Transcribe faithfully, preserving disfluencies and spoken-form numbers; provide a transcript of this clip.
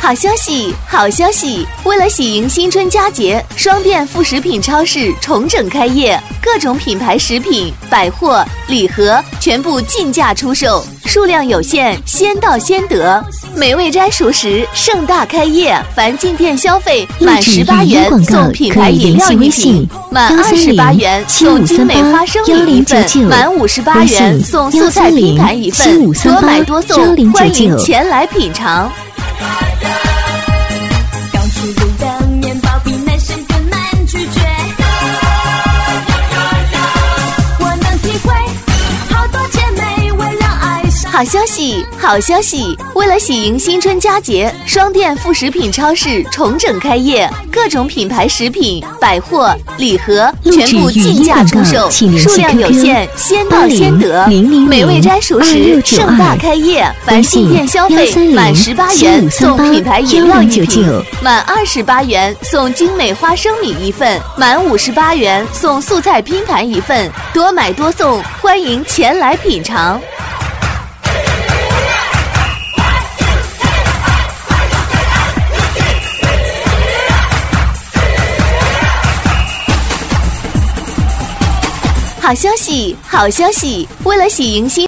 好消息，好消息！为了喜迎新春佳节，双店副食品超市重整开业，各种品牌食品、百货、礼盒全部进价出售，数量有限，先到先得。美味斋熟食盛大开业，凡进店消费满十八元送品牌饮料一瓶，满二十八元送精美花生米一份，满五十八元送素菜拼盘一份，多买多送，欢迎前来品尝。 刚出炉的面包比男生更难拒绝，我能体会好多姐妹为了爱上。 好消息，好消息！为了喜迎新春佳节，双店副食品超市重整开业，各种品牌食品、百货、礼盒全部进价出售，数量有限，先到先得。美味斋熟食盛大开业，凡进店消费满十八元送品牌饮料一瓶，满二十八元送精美花生米一份，满五十八元送素菜拼盘一份，多买多送，欢迎前来品尝。好消息，好消息！为了喜迎新